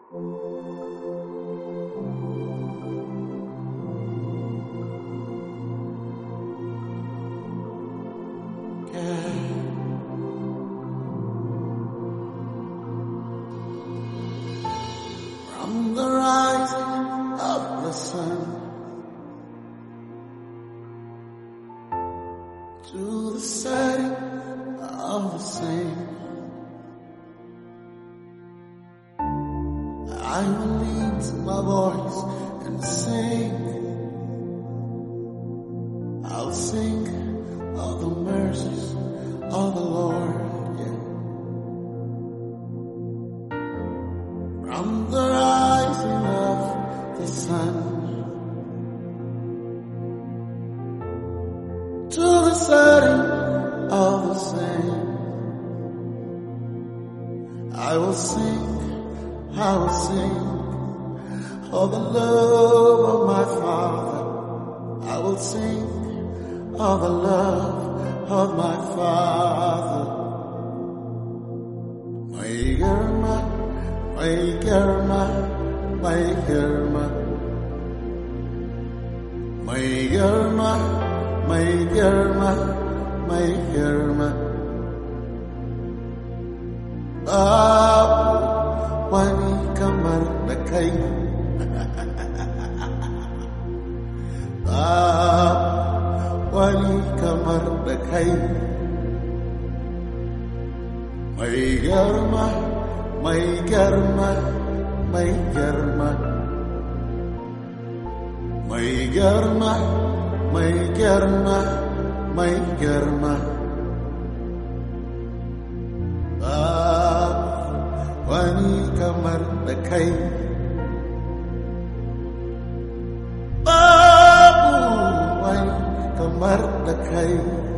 From the rising of the sun to the setting of the same, I will lift my voice and sing. I'll sing of the mercies of the Lord. From the rising of the sun to the setting of the same, I will sing of the love of my Father. I will sing of the love of my Father. My Germa, my Germa, my Germa, my Germa, my Germa, my Germa. Babu wani kamar da kai, babu wani kamar da kai. Mai girma, mai girma, mai girma, mai girma, mai girma, mai girma. Wani kamar da kai, babu wani kamar da kai.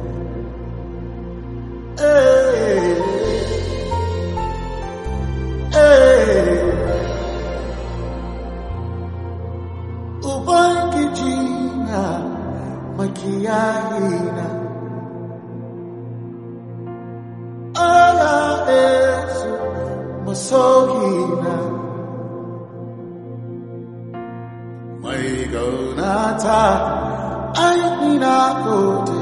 Ubangiji na makiyayi na, Allah Yesu masoyina, mai gaunata ai na gode,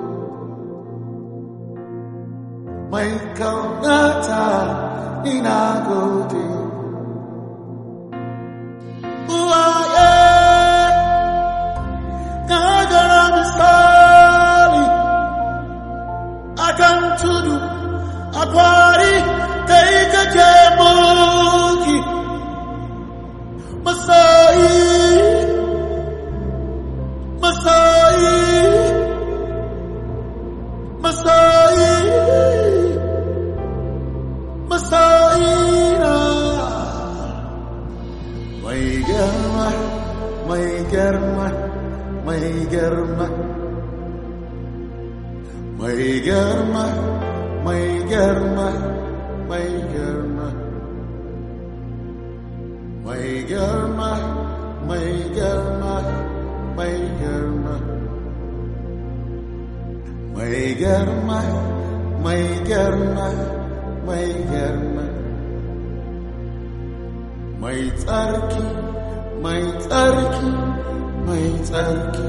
mai gaunata na gode. Uwaye gagara misali akan tudu a kwari, kai kake mulki. Masoyi, masoyi, masoyi, masoyi na. Mai girma, mai girma, mai girma, mai girma, mai girma, mai girma, mai girma, mai girma, mai girma, mai girma, mai girma, mai girma, mai tsarki, mai tsarki, mai tsarki,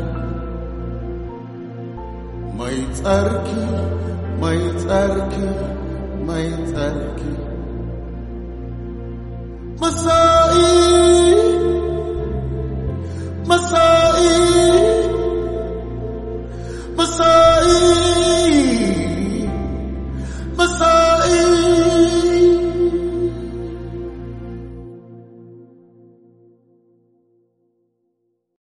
mai tsarki, mai tsarki, mai tsarki. Masa